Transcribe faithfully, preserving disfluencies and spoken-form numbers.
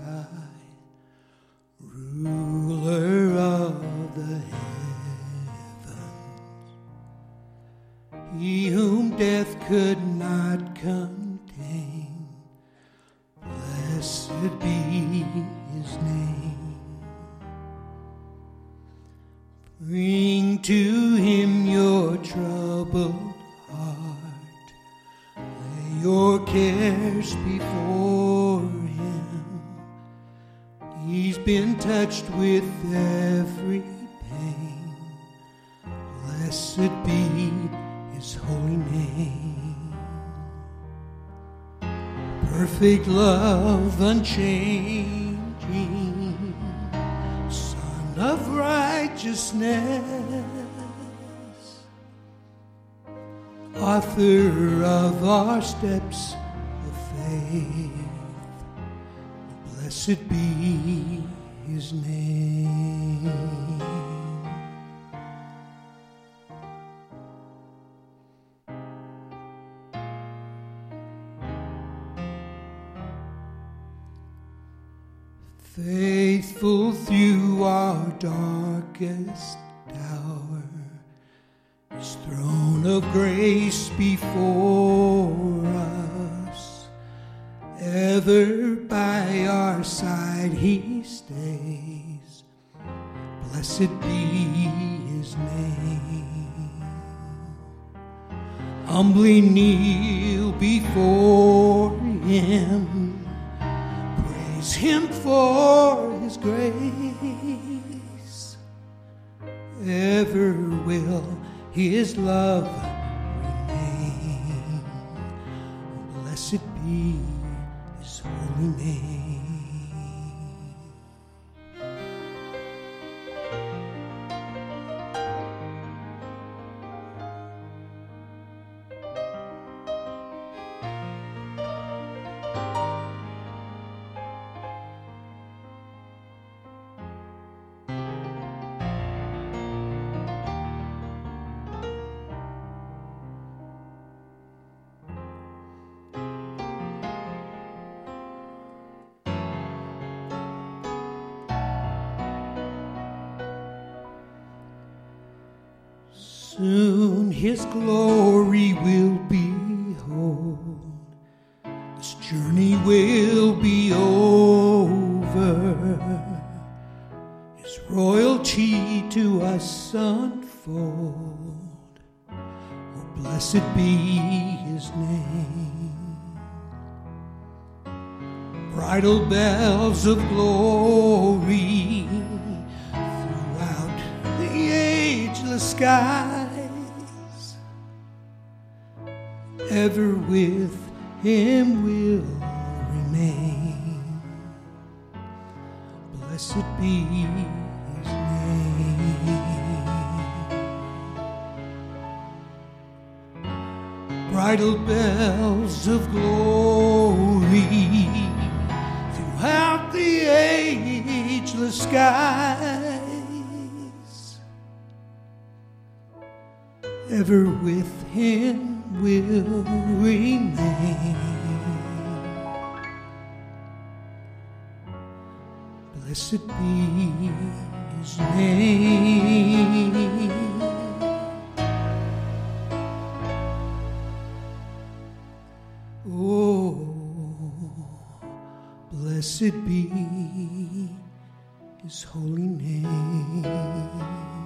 High, ruler of the heavens, he whom death could not contain, blessed be his name. Bring to him your troubled heart, lay your cares before him. He's been touched with every pain, blessed be his holy name. Perfect love unchanging, Son of righteousness, author of our steps of faith, blessed be his name. Faithful through our darkest hour, his throne of grace before us, ever by our side he stays, blessed be his name. Humbly kneel before him, praise him for his grace, ever will his love remain, blessed be his holy name. Soon his glory will behold, this journey will be over, his royalty to us unfold, oh blessed be his name. Bridal bells of glory throughout the ageless skies, ever with him will remain, blessed be his name. Bridal bells of glory throughout the ageless skies, ever with him will remain, blessed be his name. Oh, blessed be his holy name.